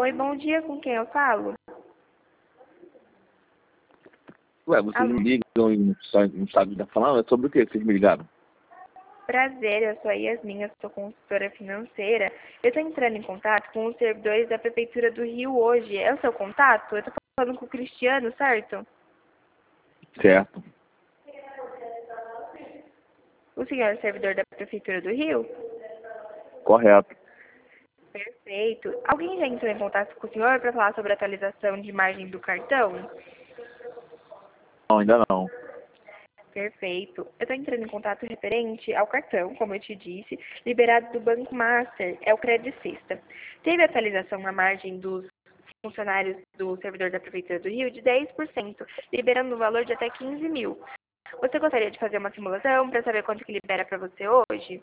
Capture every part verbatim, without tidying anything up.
Oi, bom dia, com quem eu falo? Ué, vocês Alô? me ligam e não sa- não sabem o que tá falando? É sobre o que que vocês me ligaram? Prazer, eu sou a Yasmin, eu sou consultora financeira. Eu estou entrando em contato com os servidores da Prefeitura do Rio hoje. É o seu contato? Eu estou falando com o Cristiano, certo? Certo. O senhor é servidor da Prefeitura do Rio? Correto. Perfeito. Alguém já entrou em contato com o senhor para falar sobre a atualização de margem do cartão? Não, ainda não. Perfeito. Eu estou entrando em contato referente ao cartão, como eu te disse, liberado do Banco Master, é o Credit Sexta. Teve atualização na margem dos funcionários do servidor da Prefeitura do Rio de dez por cento, liberando um valor de até quinze mil. Você gostaria de fazer uma simulação para saber quanto que libera para você hoje?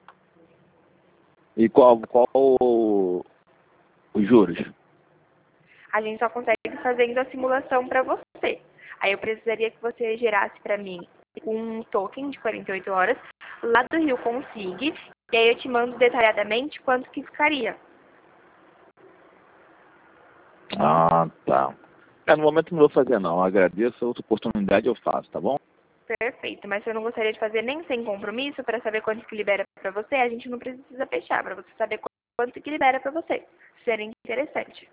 E qual, qual o- os juros? A gente só consegue fazendo a simulação para você. Aí eu precisaria que você gerasse para mim um token de quarenta e oito horas lá do Rio Consig, e aí eu te mando detalhadamente quanto que ficaria. Ah, tá. É, no momento não vou fazer não. Agradeço, outra oportunidade eu faço, tá bom? Perfeito, mas se eu não gostaria de fazer nem sem compromisso para saber quanto que libera para você, a gente não precisa fechar, para você saber quanto que libera para você. Seria interessante.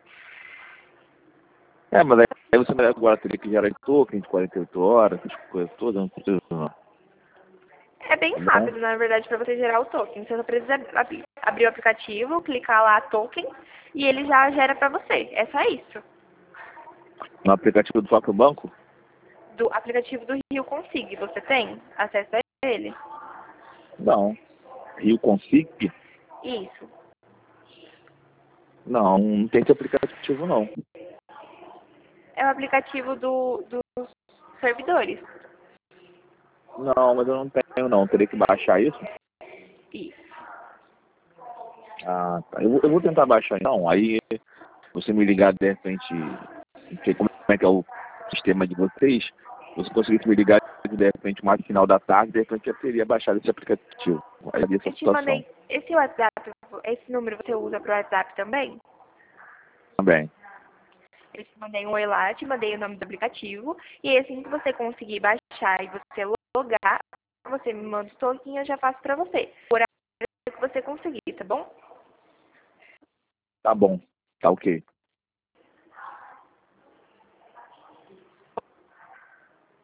É, mas aí você agora teria que gerar token de quarenta e oito horas, essas coisas todas, não precisa não. É bem Tá bom? rápido, na verdade, para você gerar o token. Você só precisa ab- abrir o aplicativo, clicar lá token e ele já gera para você. É só isso. No aplicativo do próprio banco? Do aplicativo do Rio Consig, você tem acesso a ele? Não. Rio Config? Isso. Não, não tem esse aplicativo não. É o aplicativo do, dos servidores. Não, mas eu não tenho não. Teria que baixar isso? Isso. Ah, tá. Eu, vou- eu vou tentar baixar então. Aí você me ligar de repente, não sei como é que é o sistema de vocês. Você conseguisse me ligar de repente mais no final da tarde, de repente eu teria baixado esse aplicativo. Aí havia essa Eu te situação mandei. Esse WhatsApp, esse número você usa para o WhatsApp também? também. Eu te mandei um oi lá, te mandei o nome do aplicativo. E aí, assim que você conseguir baixar e você logar, você me manda o token e eu já faço pra você. Por horário que você conseguir, tá bom? Tá bom. Tá ok.